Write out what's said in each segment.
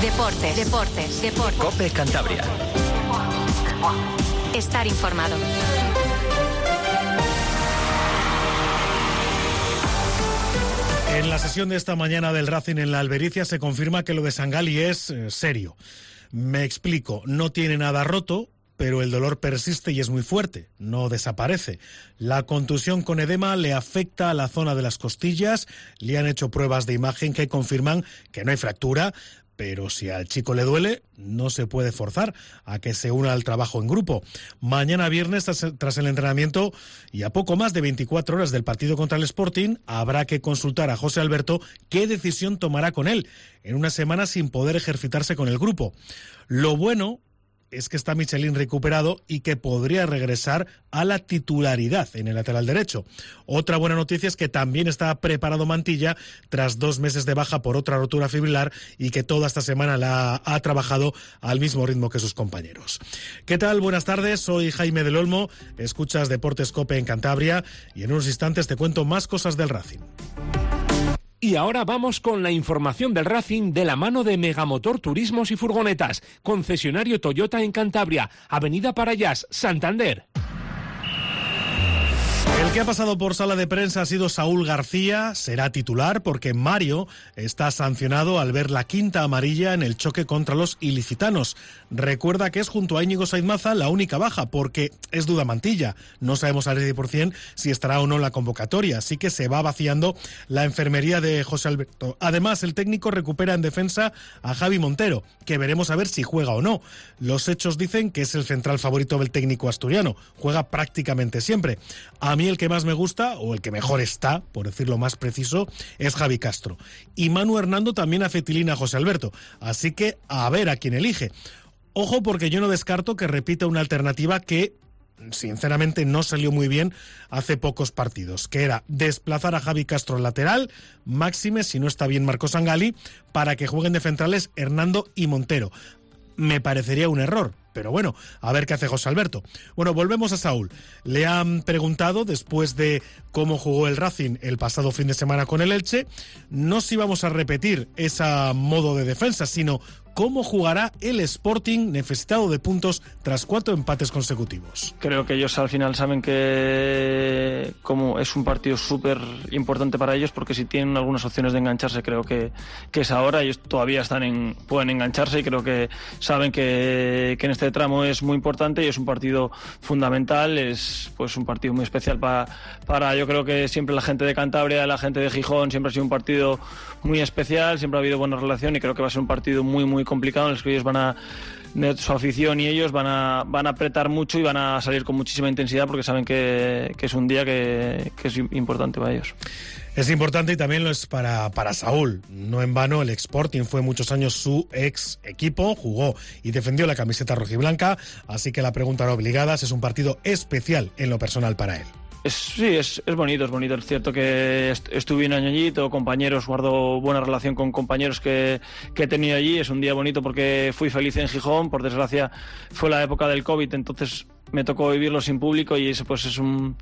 Deportes. COPE Cantabria. Estar informado. En la sesión de esta mañana del Racing en la Albericia se confirma que lo de Sangali es serio. Me explico, no tiene nada roto, pero el dolor persiste y es muy fuerte, no desaparece. La contusión con edema le afecta a la zona de las costillas, le han hecho pruebas de imagen que confirman que no hay fractura, pero si al chico le duele, no se puede forzar a que se una al trabajo en grupo. Mañana viernes, tras el entrenamiento y a poco más de 24 horas del partido contra el Sporting, habrá que consultar a José Alberto qué decisión tomará con él en una semana sin poder ejercitarse con el grupo. Lo bueno es que está Michelin recuperado y que podría regresar a la titularidad en el lateral derecho. Otra buena noticia es que también está preparado Mantilla tras 2 meses de baja por otra rotura fibrilar y que toda esta semana la ha trabajado al mismo ritmo que sus compañeros. ¿Qué tal? Buenas tardes, soy Jaime del Olmo, escuchas Deportes COPE en Cantabria y en unos instantes te cuento más cosas del Racing. Y ahora vamos con la información del Racing de la mano de Megamotor Turismos y Furgonetas, concesionario Toyota en Cantabria, Avenida Parayas, Santander. El que ha pasado por sala de prensa ha sido Saúl García, será titular porque Mario está sancionado al ver la quinta amarilla en el choque contra los ilicitanos. Recuerda que es junto a Íñigo Saiz Maza la única baja porque es duda Mantilla. No sabemos al 100% si estará o no en la convocatoria, así que se va vaciando la enfermería de José Alberto. Además, el técnico recupera en defensa a Javi Montero, que veremos a ver si juega o no. Los hechos dicen que es el central favorito del técnico asturiano, juega prácticamente siempre. A mí el que más me gusta, o el que mejor está, por decirlo más preciso, es Javi Castro. Y Manu Hernando también acetilina a José Alberto, así que a ver a quién elige. Ojo porque yo no descarto que repita una alternativa que sinceramente no salió muy bien hace pocos partidos, que era desplazar a Javi Castro al lateral, máxime si no está bien Marco Sangali, para que jueguen de centrales Hernando y Montero. Me parecería un error, pero bueno, a ver qué hace José Alberto. Bueno, volvemos a Saúl. Le han preguntado, después de cómo jugó el Racing el pasado fin de semana con el Elche, no si vamos a repetir ese modo de defensa, sino cómo jugará el Sporting necesitado de puntos tras 4 empates consecutivos. Creo que ellos al final saben que como es un partido súper importante para ellos, porque si tienen algunas opciones de engancharse, creo que es ahora. Ellos todavía pueden engancharse y creo que saben que en este tramo es muy importante y es un partido fundamental. Es pues un partido muy especial para yo creo que siempre la gente de Cantabria, la gente de Gijón, siempre ha sido un partido muy especial, siempre ha habido buena relación y creo que va a ser un partido muy complicado en el que ellos su afición y ellos van a apretar mucho y van a salir con muchísima intensidad porque saben que es un día que es importante para ellos. Es importante y también lo es para Saúl. No en vano, el Sporting fue muchos años su ex equipo, jugó y defendió la camiseta rojiblanca, así que la pregunta no obligada, es un partido especial en lo personal para él. Sí, es bonito, es cierto que estuve un año allí, tengo compañeros, guardo buena relación con compañeros que he tenido allí, es un día bonito porque fui feliz en Gijón, por desgracia fue la época del COVID, entonces me tocó vivirlo sin público y eso pues es un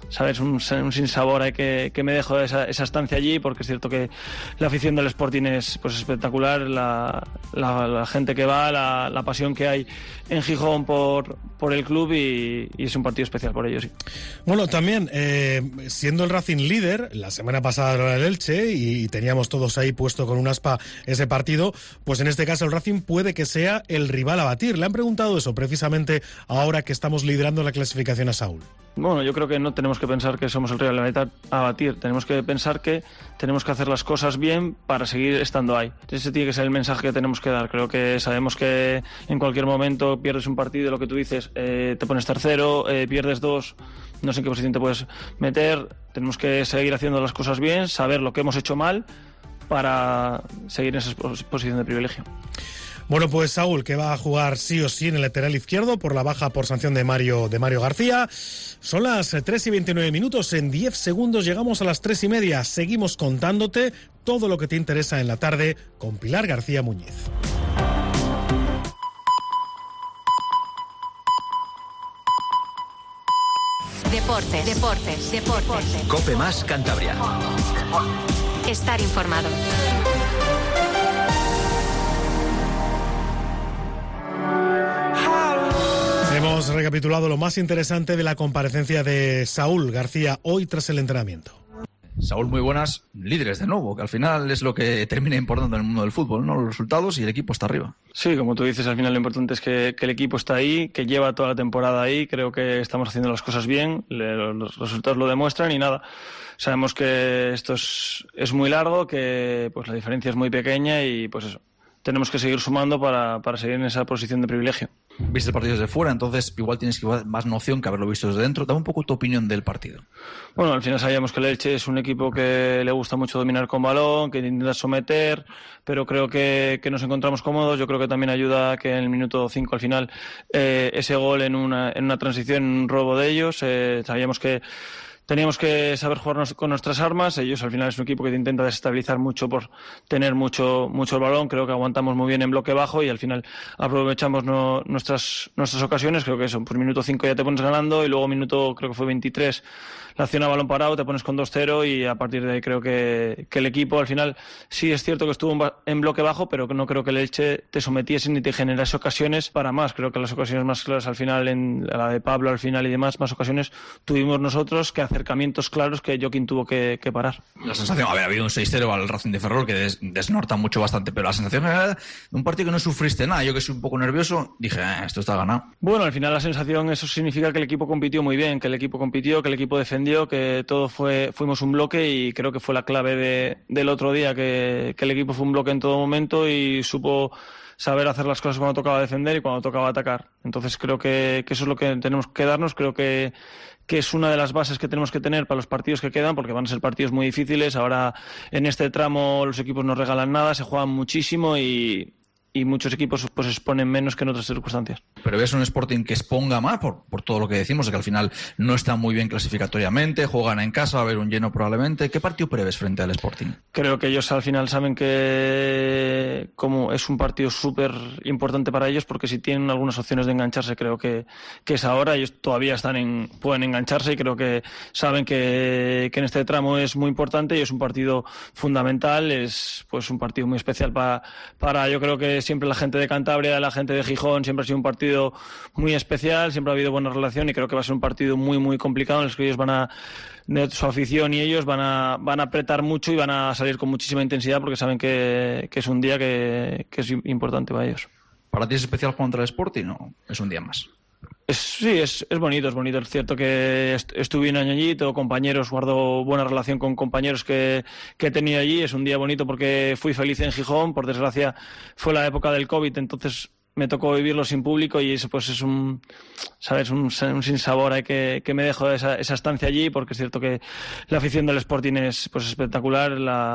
sinsabor que me dejo esa estancia allí, porque es cierto que la afición del Sporting es pues espectacular, la gente que va, la pasión que hay en Gijón por el club y es un partido especial por ellos. Sí. Bueno, también siendo el Racing líder, la semana pasada era el Elche y teníamos todos ahí puesto con un aspa ese partido, pues en este caso el Racing puede que sea el rival a batir. Le han preguntado eso precisamente ahora que estamos liderando la clasificación a Saúl. Bueno, yo creo que no tenemos que pensar que somos el rival a batir, tenemos que pensar que tenemos que hacer las cosas bien para seguir estando ahí. Ese tiene que ser el mensaje que tenemos que dar. Creo que sabemos que en cualquier momento pierdes un partido, lo que tú dices, te pones tercero, pierdes 2, no sé en qué posición te puedes meter. Tenemos que seguir haciendo las cosas bien, saber lo que hemos hecho mal para seguir en esa posición de privilegio. Bueno, pues Saúl, que va a jugar sí o sí en el lateral izquierdo por la baja por sanción de Mario García. Son las 3:29, en 10 segundos llegamos a las 3:30. Seguimos contándote todo lo que te interesa en la tarde con Pilar García Muñiz. Deportes. COPE más Cantabria. Estar informado. Hemos recapitulado lo más interesante de la comparecencia de Saúl García hoy tras el entrenamiento. Saúl, muy buenas. Líderes de nuevo, que al final es lo que termina importando en el mundo del fútbol, ¿no? Los resultados y el equipo está arriba. Sí, como tú dices, al final lo importante es que el equipo está ahí, que lleva toda la temporada ahí. Creo que estamos haciendo las cosas bien, los resultados lo demuestran y nada. Sabemos que esto es muy largo, que pues la diferencia es muy pequeña y pues eso. Tenemos que seguir sumando para seguir en esa posición de privilegio. Viste el partido desde fuera, entonces igual tienes que más noción que haberlo visto desde dentro. Dame un poco tu opinión del partido. Bueno, al final sabíamos que el Elche es un equipo que le gusta mucho dominar con balón, que intenta someter, pero creo que nos encontramos cómodos. Yo creo que también ayuda que en el minuto 5 al final ese gol en una transición, un robo de ellos. Sabíamos que teníamos que saber jugar con nuestras armas. Ellos al final es un equipo que te intenta desestabilizar mucho por tener mucho el balón. Creo que aguantamos muy bien en bloque bajo y al final aprovechamos nuestras ocasiones. Creo que eso, por minuto 5 ya te pones ganando y luego minuto, creo que fue 23, la acción a balón parado, te pones con 2-0 y a partir de ahí creo que el equipo al final sí es cierto que estuvo en bloque bajo, pero no creo que el Elche te sometiese ni te generase ocasiones para más. Creo que las ocasiones más claras al final, en la de Pablo al final y demás, más ocasiones tuvimos nosotros que acercamientos claros que Joaquín tuvo que parar. La sensación, ha habido un 6-0 al Racing de Ferrol que desnorta mucho bastante, pero la sensación era de un partido que no sufriste nada. Yo que soy un poco nervioso, dije, esto está ganado. Bueno, al final la sensación, eso significa que el equipo compitió muy bien, que el equipo compitió, que el equipo defendió, que todo fuimos un bloque y creo que fue la clave del otro día, que el equipo fue un bloque en todo momento y supo saber hacer las cosas cuando tocaba defender y cuando tocaba atacar. Entonces creo que eso es lo que tenemos que darnos. Creo que es una de las bases que tenemos que tener para los partidos que quedan, porque van a ser partidos muy difíciles. Ahora en este tramo los equipos no regalan nada, se juegan muchísimo y muchos equipos pues exponen menos que en otras circunstancias. Pero ves un Sporting que exponga más por todo lo que decimos, de que al final no está muy bien clasificatoriamente, juegan en casa, va a haber un lleno probablemente. ¿Qué partido prevés frente al Sporting? Creo que ellos al final saben que como es un partido súper importante para ellos, porque si tienen algunas opciones de engancharse, creo que es ahora. Ellos todavía pueden engancharse y creo que saben que en este tramo es muy importante y es un partido fundamental, es pues un partido muy especial para yo creo que siempre la gente de Cantabria, la gente de Gijón, siempre ha sido un partido muy especial, siempre ha habido buena relación y creo que va a ser un partido muy muy complicado en el que ellos su afición y ellos van a apretar mucho y van a salir con muchísima intensidad porque saben que es un día que es importante para ellos. ¿Para ti es especial jugar contra el Sporting o es un día más? Sí, es bonito, es cierto que estuve un año allí, tengo compañeros, guardo buena relación con compañeros que he tenido allí, es un día bonito porque fui feliz en Gijón, por desgracia fue la época del COVID, entonces me tocó vivirlo sin público y eso pues es un sinsabor hay que me dejo esa estancia allí, porque es cierto que la afición del Sporting es pues espectacular,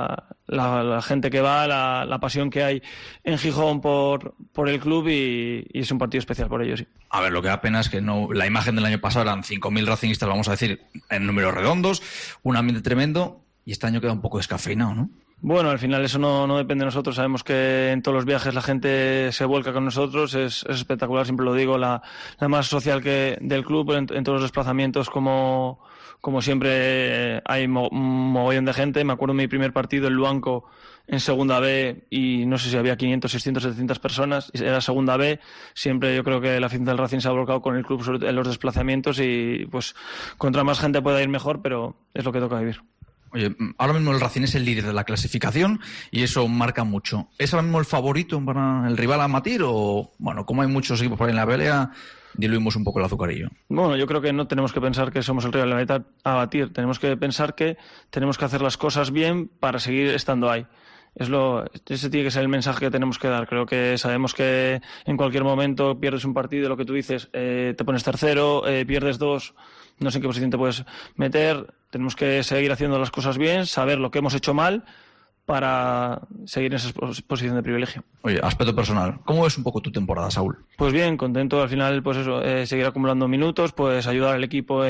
la gente que va, la pasión que hay en Gijón por el club y es un partido especial por ellos, sí. A ver, lo que da pena es que la imagen del año pasado eran 5.000 racingistas, vamos a decir, en números redondos, un ambiente tremendo y este año queda un poco descafeinado, ¿no? Bueno, al final eso no depende de nosotros. Sabemos que en todos los viajes la gente se vuelca con nosotros. Es espectacular, siempre lo digo, la masa social del club en todos los desplazamientos, como siempre hay un mogollón de gente. Me acuerdo de mi primer partido en Luanco en segunda B y no sé si había 500, 600, 700 personas. Era segunda B. Siempre yo creo que la afición del Racing se ha volcado con el club en los desplazamientos y pues contra más gente pueda ir mejor, pero es lo que toca vivir. Oye, ahora mismo el Racing es el líder de la clasificación y eso marca mucho. ¿Es ahora mismo el favorito para el rival a batir o, bueno, como hay muchos equipos por ahí en la pelea, diluimos un poco el azucarillo? Bueno, yo creo que no tenemos que pensar que somos el rival a batir. Tenemos que pensar que tenemos que hacer las cosas bien para seguir estando ahí. Ese tiene que ser el mensaje que tenemos que dar. Creo que sabemos que en cualquier momento pierdes un partido, lo que tú dices, te pones tercero, pierdes 2, no sé en qué posición te puedes meter. Tenemos que seguir haciendo las cosas bien, saber lo que hemos hecho mal para seguir en esa posición de privilegio. Oye, aspecto personal, ¿cómo ves un poco tu temporada, Saúl? Pues bien, contento al final, pues eso, seguir acumulando minutos, pues ayudar al equipo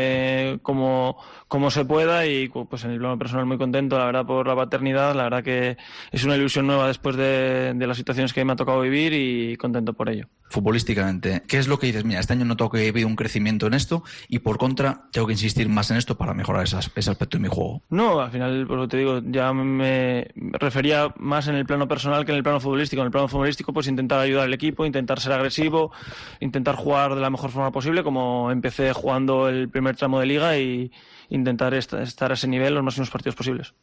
como se pueda y pues en el plano personal muy contento, la verdad, por la paternidad, la verdad que es una ilusión nueva después de las situaciones que me ha tocado vivir y contento por ello. Futbolísticamente, ¿qué es lo que dices? Mira, este año no tengo que vivir un crecimiento en esto y por contra tengo que insistir más en esto para mejorar ese aspecto de mi juego. No, al final, pues lo que te digo, ya me refería más en el plano personal que en el plano futbolístico. En el plano futbolístico, pues intentar ayudar al equipo, intentar ser agresivo, intentar jugar de la mejor forma posible, como empecé jugando el primer tramo de liga, y intentar estar a ese nivel los máximos partidos posibles.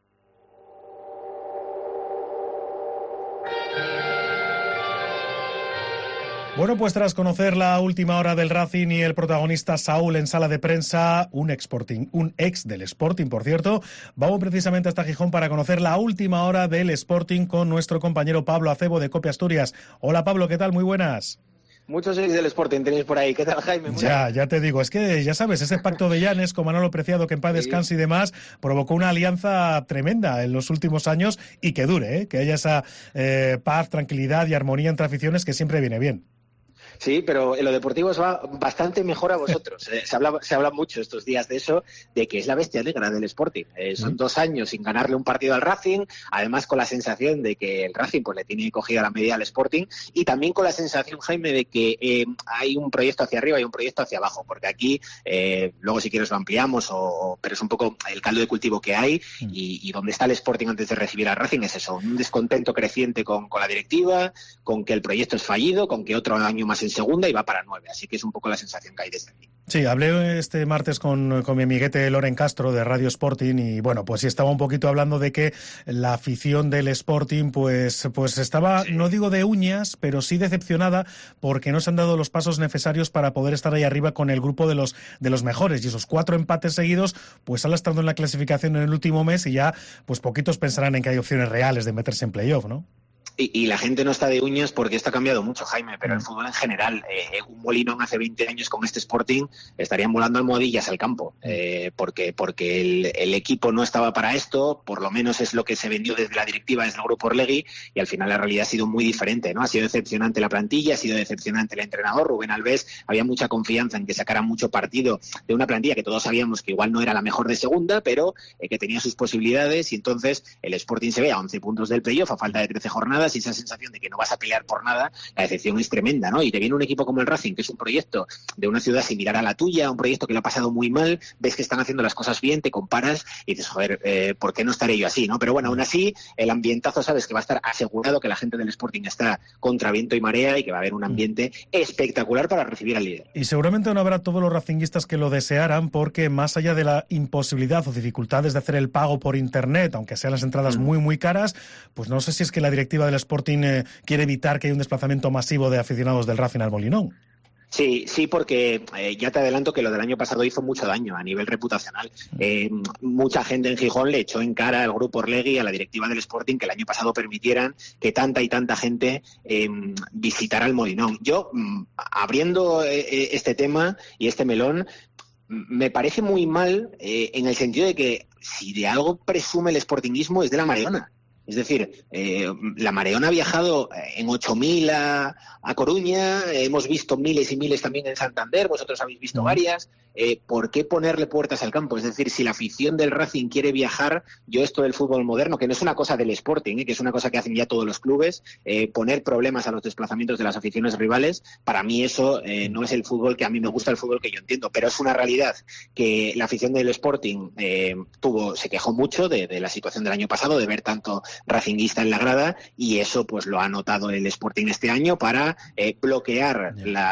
Bueno, pues tras conocer la última hora del Racing y el protagonista Saúl en sala de prensa, un ex del Sporting, por cierto, vamos precisamente hasta Gijón para conocer la última hora del Sporting con nuestro compañero Pablo Acebo de COPE Asturias. Hola Pablo, ¿qué tal? Muy buenas. Muchos ex del Sporting tenéis por ahí. ¿Qué tal, Jaime? Ya te digo, es que ya sabes, ese pacto de Llanes con Manolo Preciado, que en paz descanse y demás, provocó una alianza tremenda en los últimos años y que dure, que haya esa paz, tranquilidad y armonía entre aficiones que siempre viene bien. Sí, pero en lo deportivo os va bastante mejor a vosotros. Se habla mucho estos días de eso, de que es la bestia negra del Sporting. Son 2 años sin ganarle un partido al Racing, además con la sensación de que el Racing pues le tiene cogida la medida al Sporting, y también con la sensación, Jaime, de que hay un proyecto hacia arriba y un proyecto hacia abajo, porque aquí, luego si quieres lo ampliamos, pero es un poco el caldo de cultivo que hay, y donde está el Sporting antes de recibir al Racing es eso, un descontento creciente con la directiva, con que el proyecto es fallido, con que otro año más en segunda y va para 9, así que es un poco la sensación que hay desde aquí. Sí, hablé este martes con mi amiguete Loren Castro de Radio Sporting y bueno, pues sí estaba un poquito hablando de que la afición del Sporting pues estaba, sí, no digo de uñas, pero sí decepcionada porque no se han dado los pasos necesarios para poder estar ahí arriba con el grupo de los mejores, y esos 4 empates seguidos pues han lastrado en la clasificación en el último mes y ya pues poquitos pensarán en que hay opciones reales de meterse en playoff, ¿no? Y la gente no está de uñas porque esto ha cambiado mucho, Jaime, pero el fútbol en general, un Molinón hace 20 años con este Sporting estarían volando almohadillas al campo, porque el equipo no estaba para esto, por lo menos es lo que se vendió desde la directiva, desde el grupo Orlegui, y al final la realidad ha sido muy diferente, ¿no? Ha sido decepcionante la plantilla, ha sido decepcionante el entrenador, Rubén Alves, había mucha confianza en que sacara mucho partido de una plantilla que todos sabíamos que igual no era la mejor de segunda, pero que tenía sus posibilidades, y entonces el Sporting se ve a 11 puntos del playoff a falta de 13 jornadas, y esa sensación de que no vas a pelear por nada, la decepción es tremenda, ¿no? Y te viene un equipo como el Racing, que es un proyecto de una ciudad similar a la tuya, un proyecto que lo ha pasado muy mal, ves que están haciendo las cosas bien, te comparas y dices, joder, ¿por qué no estaré yo así, no? Pero bueno, aún así, el ambientazo, sabes que va a estar asegurado, que la gente del Sporting está contra viento y marea y que va a haber un ambiente espectacular para recibir al líder. Y seguramente no habrá todos los racinguistas que lo desearan, porque más allá de la imposibilidad o dificultades de hacer el pago por internet, aunque sean las entradas muy, muy caras, pues no sé si es que la directiva del Sporting quiere evitar que haya un desplazamiento masivo de aficionados del Racing al Molinón. Sí, porque ya te adelanto que lo del año pasado hizo mucho daño a nivel reputacional. Mucha gente en Gijón le echó en cara al grupo Orlegui, a la directiva del Sporting, que el año pasado permitieran que tanta y tanta gente visitara el Molinón. Yo, abriendo este tema y este melón, me parece muy mal en el sentido de que si de algo presume el sportinguismo es de la Mareona. Es decir, la Mareona ha viajado en 8.000 a Coruña, hemos visto miles y miles también en Santander, vosotros habéis visto varias. ¿Por qué ponerle puertas al campo? Es decir, si la afición del Racing quiere viajar, yo esto del fútbol moderno, que no es una cosa del Sporting, que es una cosa que hacen ya todos los clubes, poner problemas a los desplazamientos de las aficiones rivales, para mí eso no es el fútbol que a mí me gusta, el fútbol que yo entiendo, pero es una realidad que la afición del Sporting se quejó mucho de la situación del año pasado, de ver tanto racinguista en la grada, y eso pues lo ha notado el Sporting este año para bloquear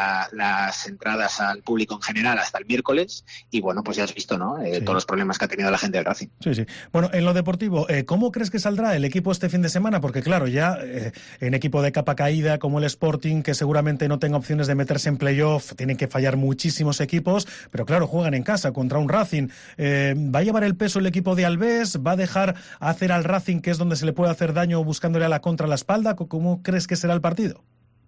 las entradas al público en general hasta el miércoles, y bueno, pues ya has visto, ¿no? Todos los problemas que ha tenido la gente del Racing. Sí. Bueno, en lo deportivo, ¿cómo crees que saldrá el equipo este fin de semana? Porque claro, ya en equipo de capa caída como el Sporting, que seguramente no tenga opciones de meterse en playoff, tienen que fallar muchísimos equipos, pero claro, juegan en casa contra un Racing. ¿Va a llevar el peso el equipo de Alves? ¿Va a dejar hacer al Racing, que es donde se le puede hacer daño, buscándole a la contra la espalda? ¿Cómo crees que será el partido?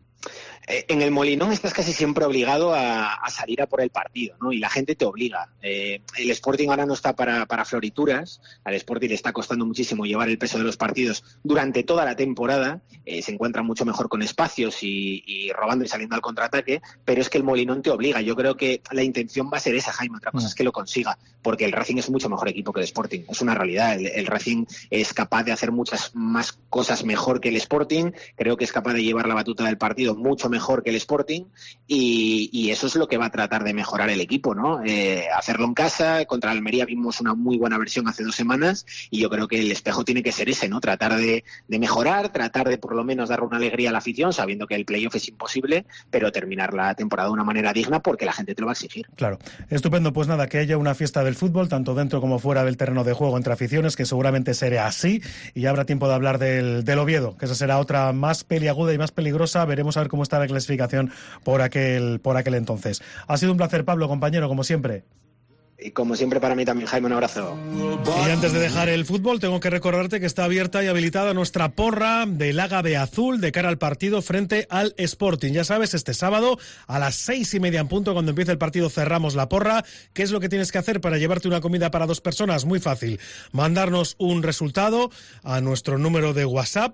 En el Molinón estás casi siempre obligado a salir a por el partido, ¿no? Y la gente te obliga. El Sporting ahora no está para florituras. Al Sporting le está costando muchísimo llevar el peso de los partidos durante toda la temporada. Se encuentra mucho mejor con espacios y robando y saliendo al contraataque, pero es que el Molinón te obliga. Yo creo que la intención va a ser esa, Jaime. Otra cosa es que lo consiga, porque el Racing es mucho mejor equipo que el Sporting. Es una realidad. El Racing es capaz de hacer muchas más cosas mejor que el Sporting. Creo que es capaz de llevar la batuta del partido mucho mejor mejor que el Sporting y eso es lo que va a tratar de mejorar el equipo, ¿no? Hacerlo en casa. Contra el Almería vimos una muy buena versión hace 2 semanas y yo creo que el espejo tiene que ser ese, ¿no? Tratar de mejorar, tratar de por lo menos dar una alegría a la afición, sabiendo que el playoff es imposible, pero terminar la temporada de una manera digna porque la gente te lo va a exigir. Claro, estupendo. Pues nada, que haya una fiesta del fútbol, tanto dentro como fuera del terreno de juego entre aficiones, que seguramente será así, y ya habrá tiempo de hablar del Oviedo, que esa será otra más peliaguda y más peligrosa. Veremos a ver cómo está la clasificación por aquel entonces. Ha sido un placer, Pablo, compañero, como siempre. Y como siempre para mí también, Jaime, un abrazo. Y antes de dejar el fútbol, tengo que recordarte que está abierta y habilitada nuestra porra del Ágave Azul de cara al partido frente al Sporting. Ya sabes, este sábado a las 6:30 en punto, cuando empiece el partido, cerramos la porra. ¿Qué es lo que tienes que hacer para llevarte una comida para 2 personas? Muy fácil. Mandarnos un resultado a nuestro número de WhatsApp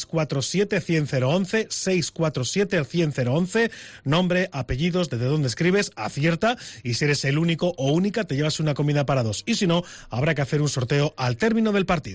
647-100-11, 647-100-11, nombre, apellidos, desde dónde escribes, acierta, y si eres el único o única, te llevas una comida para 2. Y si no, habrá que hacer un sorteo al término del partido.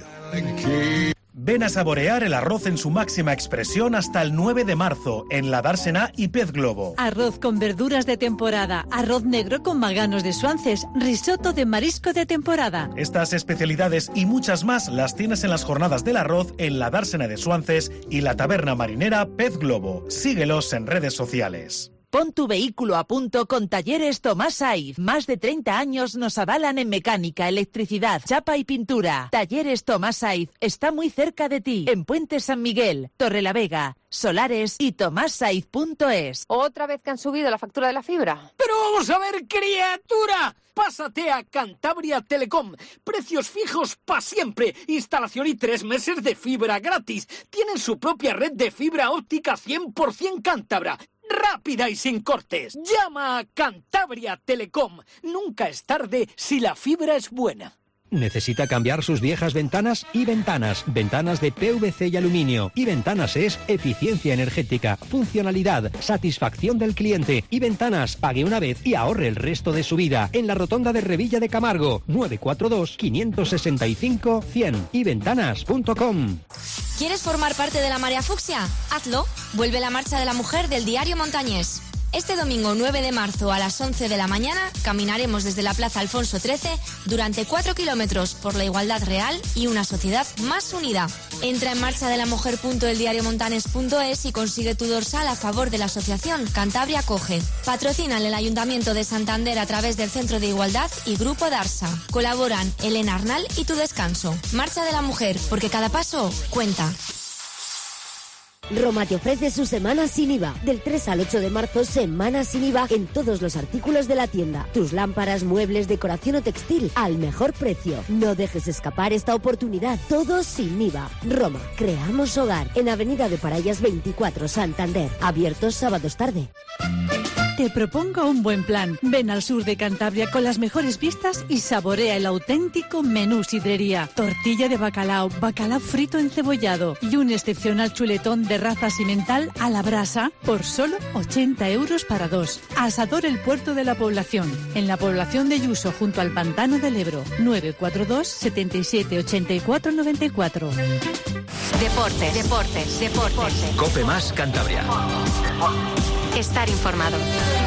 Ven a saborear el arroz en su máxima expresión hasta el 9 de marzo en la Dársena y Pez Globo. Arroz con verduras de temporada, arroz negro con maganos de Suances, risotto de marisco de temporada. Estas especialidades y muchas más las tienes en las jornadas del arroz en la Dársena de Suances y la taberna marinera Pez Globo. Síguelos en redes sociales. Pon tu vehículo a punto con Talleres Tomás Saiz. Más de 30 años nos avalan en mecánica, electricidad, chapa y pintura. Talleres Tomás Saiz está muy cerca de ti. En Puente San Miguel, Torrelavega, Solares y tomassaiz.es. ¿Otra vez que han subido la factura de la fibra? ¡Pero vamos a ver, criatura! Pásate a Cantabria Telecom. Precios fijos para siempre. Instalación y 3 meses de fibra gratis. Tienen su propia red de fibra óptica 100% cántabra. Rápida y sin cortes. Llama a Cantabria Telecom. Nunca es tarde si la fibra es buena. ¿Necesita cambiar sus viejas ventanas? Y Ventanas. Ventanas de PVC y aluminio. Y Ventanas es eficiencia energética, funcionalidad, satisfacción del cliente. Y Ventanas, pague una vez y ahorre el resto de su vida. En la rotonda de Revilla de Camargo. 942-565-100. Y Ventanas.com. ¿Quieres formar parte de la Marea Fucsia? Hazlo. Vuelve la Marcha de la Mujer del Diario Montañés. Este domingo 9 de marzo a las 11 de la mañana caminaremos desde la Plaza Alfonso XIII durante 4 kilómetros por la igualdad real y una sociedad más unida. Entra en marchadelamujер.eldiariomontanes.es y consigue tu dorsal a favor de la asociación Cantabria Coge. Patrocinan el Ayuntamiento de Santander a través del Centro de Igualdad y Grupo Darsa. Colaboran Elena Arnal y Tu Descanso. Marcha de la Mujer, porque cada paso cuenta. Roma te ofrece su semana sin IVA. Del 3 al 8 de marzo, semana sin IVA en todos los artículos de la tienda. Tus lámparas, muebles, decoración o textil al mejor precio. No dejes escapar esta oportunidad. Todo sin IVA. Roma, creamos hogar. En Avenida de Parayas 24, Santander. Abiertos sábados tarde. Te propongo un buen plan. Ven al sur de Cantabria con las mejores vistas y saborea el auténtico menú sidrería. Tortilla de bacalao, bacalao frito encebollado y un excepcional chuletón de raza simental a la brasa por solo 80 euros para 2. Asador El Puerto de la Población, en la población de Yuso, junto al Pantano del Ebro. 942 77 84 94. Deportes. Cope Más Cantabria. Estar informado.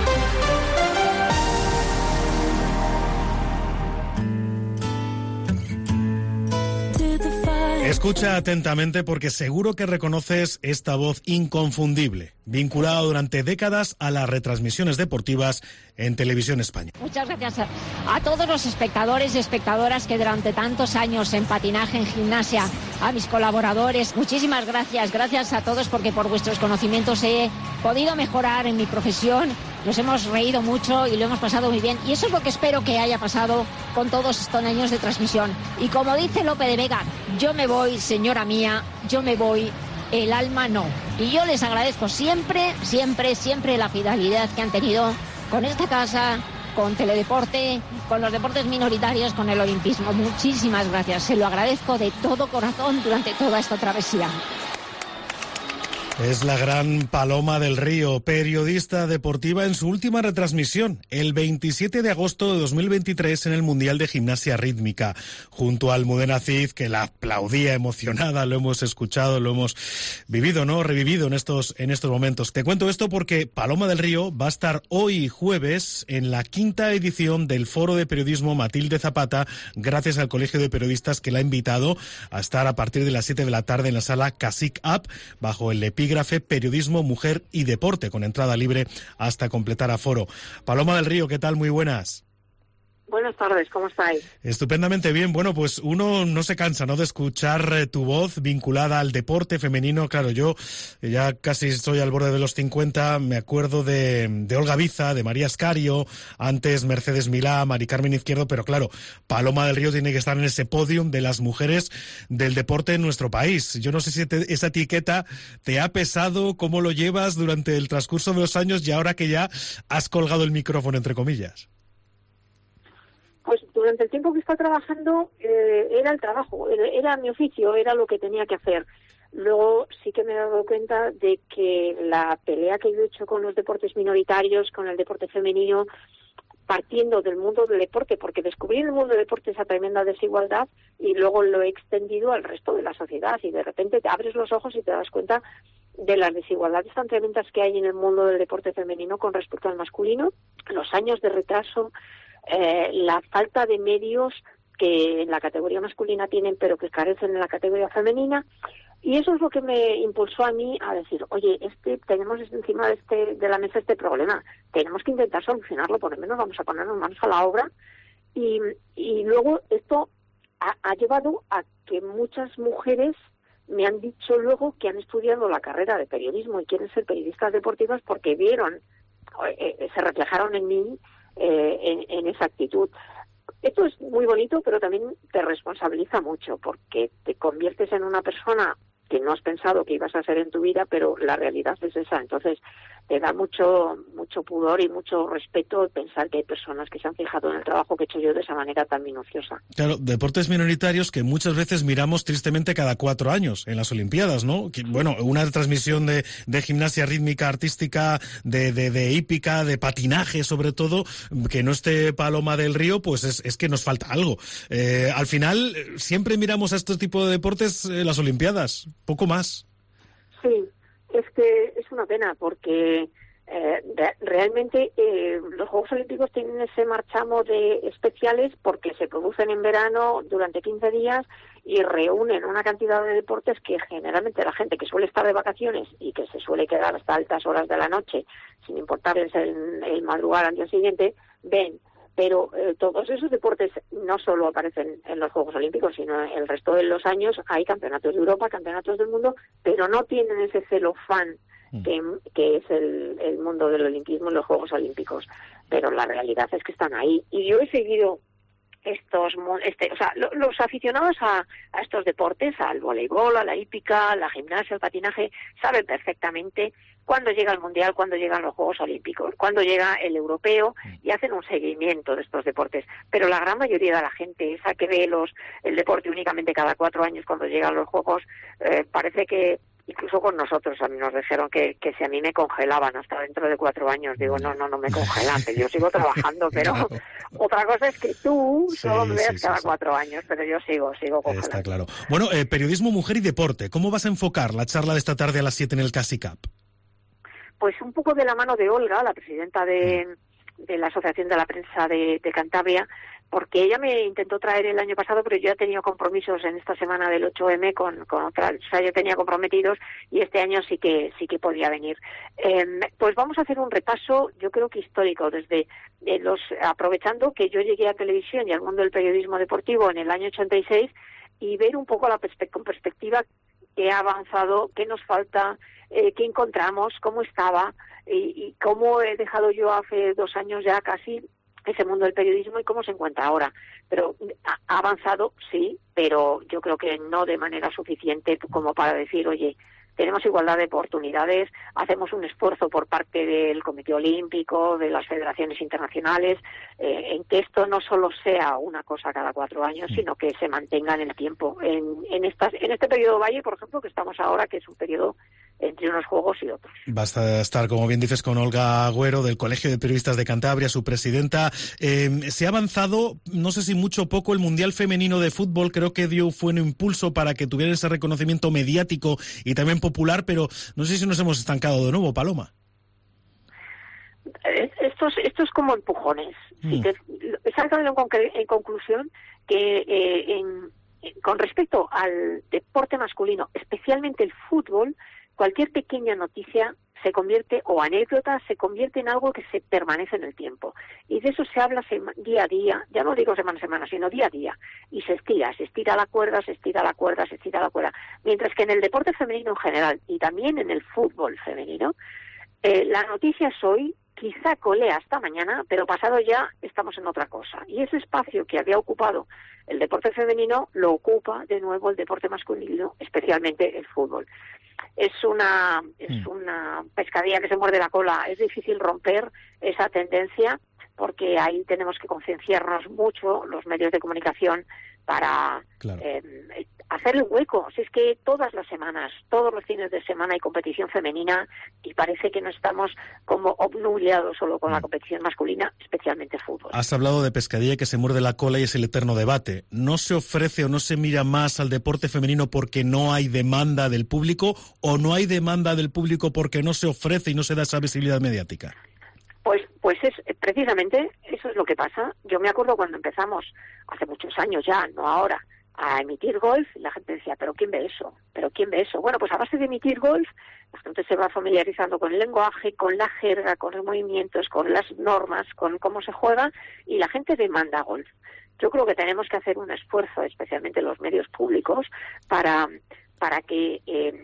Escucha atentamente porque seguro que reconoces esta voz inconfundible, vinculada durante décadas a las retransmisiones deportivas en Televisión Española. Muchas gracias a todos los espectadores y espectadoras que durante tantos años en patinaje, en gimnasia, a mis colaboradores, muchísimas gracias. Gracias a todos porque por vuestros conocimientos he podido mejorar en mi profesión. Nos hemos reído mucho y lo hemos pasado muy bien. Y eso es lo que espero que haya pasado con todos estos años de transmisión. Y como dice Lope de Vega, yo me voy, señora mía, yo me voy, el alma no. Y yo les agradezco siempre la fidelidad que han tenido con esta casa, con Teledeporte, con los deportes minoritarios, con el olimpismo. Muchísimas gracias. Se lo agradezco de todo corazón durante toda esta travesía. Es la gran Paloma del Río, periodista deportiva en su última retransmisión, el 27 de agosto de 2023 en el Mundial de Gimnasia Rítmica, junto a Almudena Cid, que la aplaudía emocionada. Lo hemos escuchado, lo hemos vivido, ¿no? Revivido en estos momentos. Te cuento esto porque Paloma del Río va a estar hoy jueves en la 5ª edición del Foro de Periodismo Matilde Zapata, gracias al Colegio de Periodistas que la ha invitado a estar a partir de las 7 de la tarde en la sala Casic Up, bajo el epígrafe Periodismo, Mujer y Deporte, con entrada libre hasta completar aforo. Paloma del Río, ¿qué tal? Muy buenas. Buenas tardes, ¿cómo estáis? Estupendamente bien. Bueno, pues uno no se cansa, ¿no?, de escuchar tu voz vinculada al deporte femenino. Claro, yo ya casi estoy al borde de los 50, me acuerdo de Olga Biza, de María Escario, antes Mercedes Milá, Mari Carmen Izquierdo, pero claro, Paloma del Río tiene que estar en ese podium de las mujeres del deporte en nuestro país. Yo no sé si esa etiqueta te ha pesado, cómo lo llevas durante el transcurso de los años y ahora que ya has colgado el micrófono, entre comillas. Pues durante el tiempo que estaba trabajando era el trabajo, era mi oficio, era lo que tenía que hacer. Luego sí que me he dado cuenta de que la pelea que yo he hecho con los deportes minoritarios, con el deporte femenino, partiendo del mundo del deporte, porque descubrí en el mundo del deporte esa tremenda desigualdad y luego lo he extendido al resto de la sociedad y de repente te abres los ojos y te das cuenta de las desigualdades tan tremendas que hay en el mundo del deporte femenino con respecto al masculino, los años de retraso, la falta de medios que en la categoría masculina tienen pero que carecen en la categoría femenina, y eso es lo que me impulsó a mí a decir, oye, tenemos encima de la mesa este problema, tenemos que intentar solucionarlo, por lo menos vamos a ponernos manos a la obra, y luego esto ha llevado a que muchas mujeres me han dicho luego que han estudiado la carrera de periodismo y quieren ser periodistas deportivas porque vieron, se reflejaron en mí en esa actitud. Esto es muy bonito, pero también te responsabiliza mucho porque te conviertes en una persona que no has pensado que ibas a ser en tu vida, pero la realidad es esa. Entonces te da mucho pudor y mucho respeto pensar que hay personas que se han fijado en el trabajo que he hecho yo de esa manera tan minuciosa. Claro, deportes minoritarios que muchas veces miramos tristemente cada 4 años en las Olimpiadas, ¿no? Bueno, una transmisión de gimnasia rítmica, artística, de hípica, de patinaje sobre todo, que no esté Paloma del Río, pues es que nos falta algo. Al final siempre miramos a este tipo de deportes las Olimpiadas, poco más. Sí, es que es una pena porque realmente los Juegos Olímpicos tienen ese marchamo de especiales porque se producen en verano durante 15 días y reúnen una cantidad de deportes que generalmente la gente que suele estar de vacaciones y que se suele quedar hasta altas horas de la noche sin importarles el madrugar al día siguiente, ven. Pero todos esos deportes no solo aparecen en los Juegos Olímpicos, sino el resto de los años hay campeonatos de Europa, campeonatos del mundo, pero no tienen ese celofán que es el mundo del olimpismo en los Juegos Olímpicos. Pero la realidad es que están ahí. Y yo he seguido los aficionados a estos deportes, al voleibol, a la hípica, a la gimnasia, al patinaje, saben perfectamente cuándo llega el Mundial, cuándo llegan los Juegos Olímpicos, cuándo llega el europeo, y hacen un seguimiento de estos deportes. Pero la gran mayoría de la gente, esa que ve el deporte únicamente cada 4 años cuando llegan los Juegos, parece que incluso con nosotros a mí nos dijeron que si a mí me congelaban hasta dentro de 4 años. Digo, no me congelan, yo sigo trabajando, pero claro. Otra cosa es que tú solo me veas cada 4 años, pero yo sigo congelando. Está claro. Bueno, periodismo, mujer y deporte, ¿cómo vas a enfocar la charla de esta tarde a las 7 en el Casic Up? Pues un poco de la mano de Olga, la presidenta de la Asociación de la Prensa de Cantabria, porque ella me intentó traer el año pasado, pero yo he tenido compromisos en esta semana del 8M con otras, o sea, yo tenía comprometidos y este año sí que podía venir. Pues vamos a hacer un repaso, yo creo que histórico, desde aprovechando que yo llegué a televisión y al mundo del periodismo deportivo en el año 86 y ver un poco con perspectiva qué ha avanzado, qué nos falta, qué encontramos, cómo estaba y cómo he dejado yo hace 2 años ya casi ese mundo del periodismo y cómo se encuentra ahora. Pero ha avanzado, sí, pero yo creo que no de manera suficiente como para decir, oye, tenemos igualdad de oportunidades, hacemos un esfuerzo por parte del Comité Olímpico, de las federaciones internacionales, en que esto no solo sea una cosa cada 4 años, sino que se mantenga en el tiempo. En este periodo Valle, por ejemplo, que estamos ahora, que es un periodo entre unos juegos y otros. Vas a estar, como bien dices, con Olga Agüero, del Colegio de Periodistas de Cantabria, su presidenta. Se ha avanzado, no sé si mucho o poco, el Mundial Femenino de Fútbol. Creo que fue un impulso para que tuviera ese reconocimiento mediático y también popular, pero no sé si nos hemos estancado de nuevo, Paloma. Esto es como empujones. Sí, salgan en conclusión que con respecto al deporte masculino, especialmente el fútbol, cualquier pequeña noticia se convierte, o anécdota, se convierte en algo que se permanece en el tiempo. Y de eso se habla día a día, ya no digo semana a semana, sino día a día. Y se estira la cuerda, se estira la cuerda, se estira la cuerda. Mientras que en el deporte femenino en general, y también en el fútbol femenino, la noticia es hoy, quizá colea hasta mañana, pero pasado ya estamos en otra cosa. Y ese espacio que había ocupado el deporte femenino lo ocupa de nuevo el deporte masculino, especialmente el fútbol. Es una pescadilla que se muerde la cola. Es difícil romper esa tendencia porque ahí tenemos que concienciarnos mucho los medios de comunicación para hacer el hueco. Si es que todas las semanas, todos los fines de semana hay competición femenina y parece que no estamos como obnubilados solo con la competición masculina, especialmente fútbol. Has hablado de pescadilla que se muerde la cola y es el eterno debate. ¿No se ofrece o no se mira más al deporte femenino porque no hay demanda del público, o no hay demanda del público porque no se ofrece y no se da esa visibilidad mediática? Pues es precisamente eso es lo que pasa. Yo me acuerdo cuando empezamos, hace muchos años ya, no ahora, a emitir golf, la gente decía, ¿pero quién ve eso? ¿Pero quién ve eso? Bueno, pues a base de emitir golf, la gente se va familiarizando con el lenguaje, con la jerga, con los movimientos, con las normas, con cómo se juega, y la gente demanda golf. Yo creo que tenemos que hacer un esfuerzo, especialmente los medios públicos, para que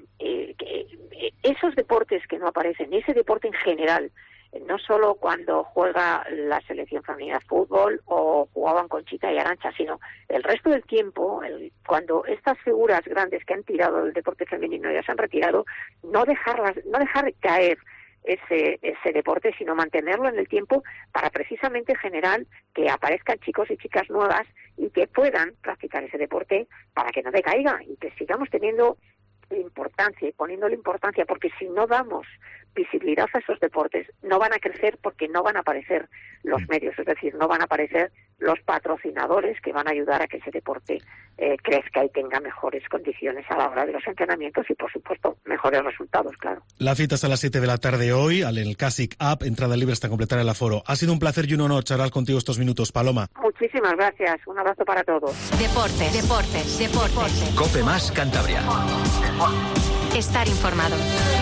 esos deportes que no aparecen, ese deporte en general, no solo cuando juega la selección femenina de fútbol o jugaban Conchita y Arantxa, sino el resto del tiempo, cuando estas figuras grandes que han tirado del deporte femenino ya se han retirado, no dejar caer ese deporte, sino mantenerlo en el tiempo para precisamente generar que aparezcan chicos y chicas nuevas y que puedan practicar ese deporte para que no decaiga y que sigamos teniendo importancia y poniéndole importancia, porque si no damos visibilidad a esos deportes, no van a crecer porque no van a aparecer los medios, es decir, no van a aparecer los patrocinadores que van a ayudar a que ese deporte crezca y tenga mejores condiciones a la hora de los entrenamientos y, por supuesto, mejores resultados, claro. La cita es a las 7 de la tarde hoy, al el Classic App, entrada libre hasta completar el aforo. Ha sido un placer y un honor charlar contigo estos minutos, Paloma. Muchísimas gracias, un abrazo para todos. Deportes. COPE más Cantabria. Estar informado.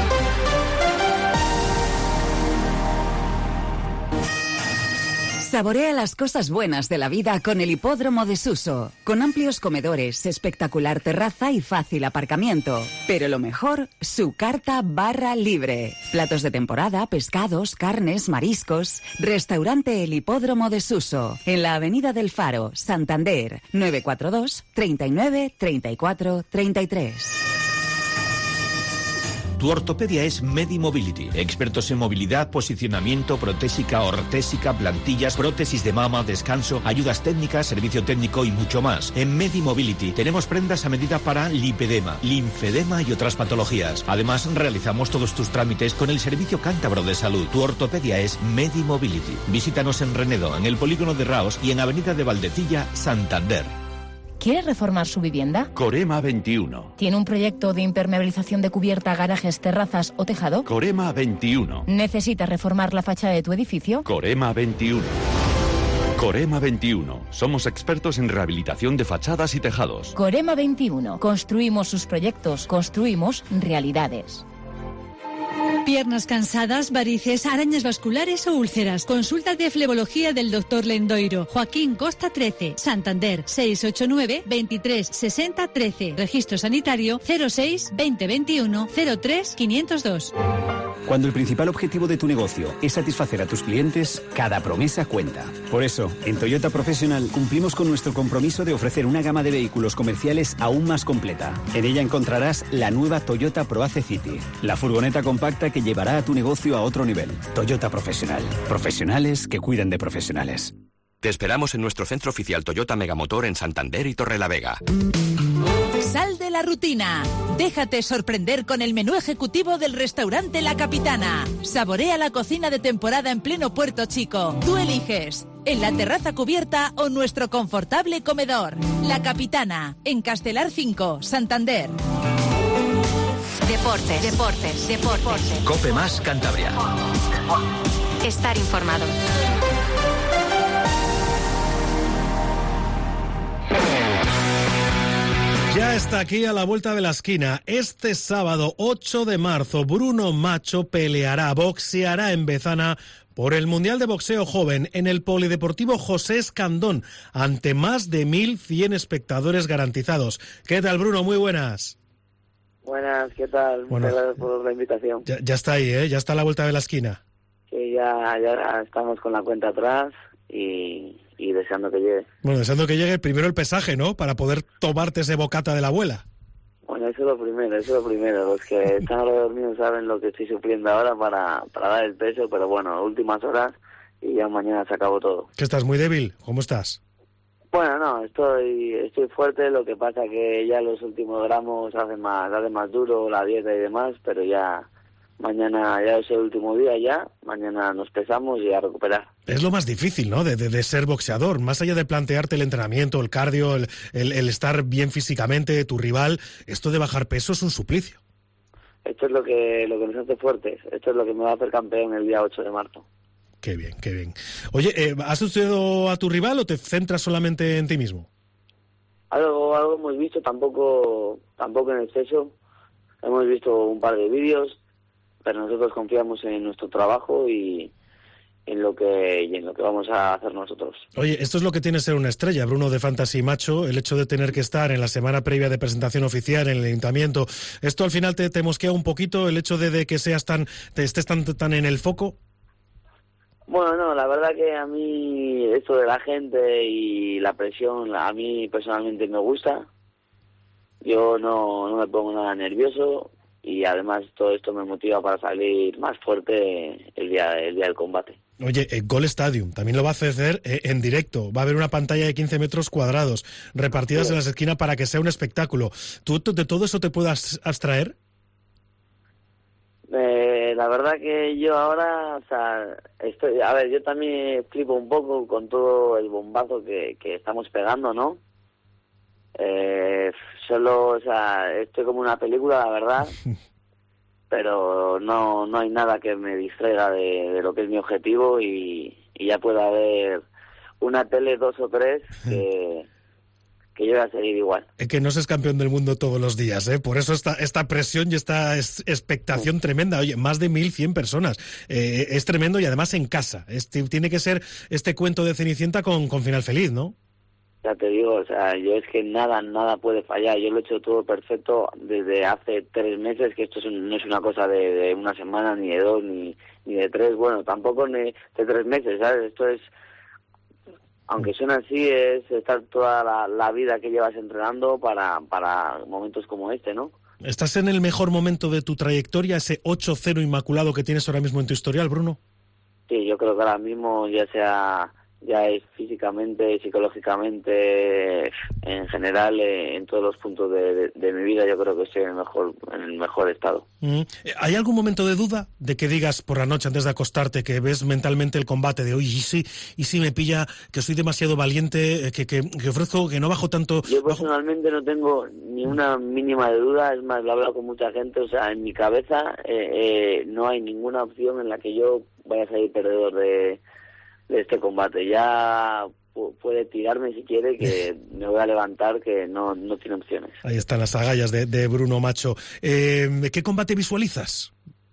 Saborea las cosas buenas de la vida con el Hipódromo de Suso, con amplios comedores, espectacular terraza y fácil aparcamiento. Pero lo mejor, su carta barra libre. Platos de temporada, pescados, carnes, mariscos. Restaurante El Hipódromo de Suso, en la Avenida del Faro, Santander, 942 39 34 33. Tu ortopedia es Medimobility. Expertos en movilidad, posicionamiento, protésica, ortésica, plantillas, prótesis de mama, descanso, ayudas técnicas, servicio técnico y mucho más. En Medimobility tenemos prendas a medida para lipedema, linfedema y otras patologías. Además, realizamos todos tus trámites con el Servicio Cántabro de Salud. Tu ortopedia es Medimobility. Visítanos en Renedo, en el Polígono de Raos y en Avenida de Valdecilla, Santander. ¿Quiere reformar su vivienda? Corema 21. ¿Tiene un proyecto de impermeabilización de cubierta, garajes, terrazas o tejado? Corema 21. ¿Necesitas reformar la fachada de tu edificio? Corema 21. Corema 21. Somos expertos en rehabilitación de fachadas y tejados. Corema 21. Construimos sus proyectos, construimos realidades. Piernas cansadas, varices, arañas vasculares o úlceras. Consulta de flebología del Dr. Lendoiro. Joaquín Costa 13, Santander, 689 23 60 13. Registro sanitario 06 2021 03 502. Cuando el principal objetivo de tu negocio es satisfacer a tus clientes, cada promesa cuenta. Por eso, en Toyota Professional cumplimos con nuestro compromiso de ofrecer una gama de vehículos comerciales aún más completa. En ella encontrarás la nueva Toyota ProAce City, la furgoneta compacta que llevará a tu negocio a otro nivel. Toyota Professional. Profesionales que cuidan de profesionales. Te esperamos en nuestro centro oficial Toyota Megamotor en Santander y Torrelavega. Sal de la rutina. Déjate sorprender con el menú ejecutivo del restaurante La Capitana. Saborea la cocina de temporada en pleno Puerto Chico. Tú eliges, en la terraza cubierta o nuestro confortable comedor. La Capitana, en Castelar 5, Santander. Deportes. Cope Más Cantabria. Estar informado. Ya está aquí a la vuelta de la esquina. Este sábado 8 de marzo, Bruno Macho boxeará en Bezana por el Mundial de Boxeo Joven en el Polideportivo José Escandón, ante más de 1.100 espectadores garantizados. ¿Qué tal, Bruno? Muy buenas. Buenas, ¿qué tal? Bueno, muchas gracias por la invitación. Ya está ahí, ¿eh? Ya está a la vuelta de la esquina. Sí, ya estamos con la cuenta atrás y deseando que llegue. Bueno, deseando que llegue primero el pesaje, ¿no? Para poder tomarte ese bocata de la abuela. Bueno, eso es lo primero. Los que están alrededor mío saben lo que estoy sufriendo ahora para dar el peso, pero bueno, últimas horas y ya mañana se acabó todo. ¿Que estás muy débil? ¿Cómo estás? Bueno, no, estoy fuerte, lo que pasa que ya los últimos gramos hace más duro la dieta y demás, pero ya mañana ya es el último día ya, mañana nos pesamos y a recuperar. Es lo más difícil, ¿no? De ser boxeador, más allá de plantearte el entrenamiento, el cardio, el estar bien físicamente, tu rival, esto de bajar peso es un suplicio. Esto es lo que nos hace fuertes, esto es lo que me va a hacer campeón el día 8 de marzo. Qué bien, qué bien. Oye, ¿has estudiado a tu rival o te centras solamente en ti mismo? Algo hemos visto, tampoco en exceso. Hemos visto un par de vídeos, pero nosotros confiamos en nuestro trabajo y en lo que vamos a hacer nosotros. Oye, esto es lo que tiene ser una estrella, Bruno de Fantasy Macho, el hecho de tener que estar en la semana previa de presentación oficial en el ayuntamiento. ¿Esto al final te mosquea un poquito, el hecho de que estés tan en el foco? Bueno, no, la verdad que a mí esto de la gente y la presión, a mí personalmente me gusta. Yo no me pongo nada nervioso y además todo esto me motiva para salir más fuerte el día del combate. Oye, Gol Stadium también lo va a hacer en directo. Va a haber una pantalla de 15 metros cuadrados repartidas en las esquinas para que sea un espectáculo. ¿Tú de todo eso te puedas abstraer? La verdad que yo ahora, yo también flipo un poco con todo el bombazo que estamos pegando, ¿no? Estoy como una película, la verdad, pero no hay nada que me distraiga de lo que es mi objetivo y ya puede haber una tele, 2 o 3 que yo voy a seguir igual. Que no seas campeón del mundo todos los días, ¿eh? Por eso esta presión y esta expectación tremenda. Oye, más de 1.100 personas. Es tremendo y además en casa. Tiene que ser este cuento de Cenicienta con final feliz, ¿no? Ya te digo, yo es que nada puede fallar. Yo lo he hecho todo perfecto desde hace 3 meses, que esto no es una cosa de una semana, ni de 2, ni de 3. Bueno, tampoco ni de 3 meses, ¿sabes? Esto es... Aunque suena así, es estar toda la vida que llevas entrenando para momentos como este, ¿no? ¿Estás en el mejor momento de tu trayectoria, ese 8-0 inmaculado que tienes ahora mismo en tu historial, Bruno? Sí, yo creo que ahora mismo ya es físicamente, psicológicamente, en general, en todos los puntos de mi vida, yo creo que estoy en el mejor estado. ¿Hay algún momento de duda de que digas por la noche antes de acostarte que ves mentalmente el combate de hoy y si me pilla que soy demasiado valiente, que ofrezco, que no bajo tanto? Yo personalmente no tengo ni una mínima de duda, es más, lo he hablado con mucha gente, en mi cabeza no hay ninguna opción en la que yo vaya a salir perdedor de este combate. Ya puede tirarme si quiere, que me voy a levantar, que no tiene opciones. Ahí están las agallas de Bruno Macho. ¿Qué combate visualizas?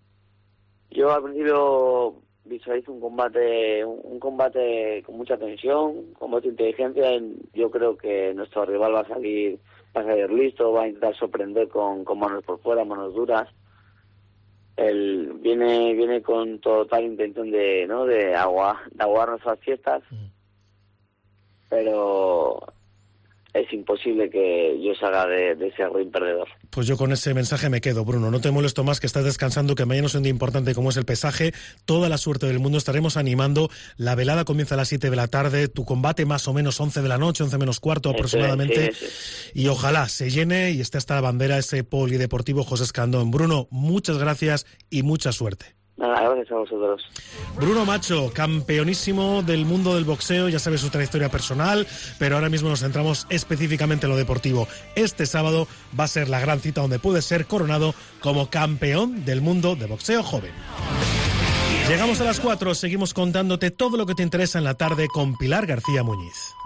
Yo al principio visualizo un combate con mucha tensión, con mucha inteligencia. Yo creo que nuestro rival va a salir listo, va a intentar sorprender con manos por fuera, manos duras. Él viene con total intención de aguar nuestras fiestas, pero es imposible que yo salga de ese ring perdedor. Pues yo con ese mensaje me quedo, Bruno. No te molesto más, que estás descansando, que mañana es un día importante como es el pesaje. Toda la suerte del mundo, estaremos animando. La velada comienza a las 7 de la tarde, tu combate más o menos 11 de la noche, 11 menos cuarto aproximadamente. Sí. Y ojalá se llene y esté hasta la bandera ese polideportivo José Escandón. Bruno, muchas gracias y mucha suerte. Nada, gracias a vosotros. Bruno Macho, campeonísimo del mundo del boxeo, ya sabes su trayectoria personal, pero ahora mismo nos centramos específicamente en lo deportivo. Este sábado va a ser la gran cita donde puede ser coronado como campeón del mundo de boxeo joven. Llegamos a las 4, seguimos contándote todo lo que te interesa en la tarde con Pilar García Muñiz.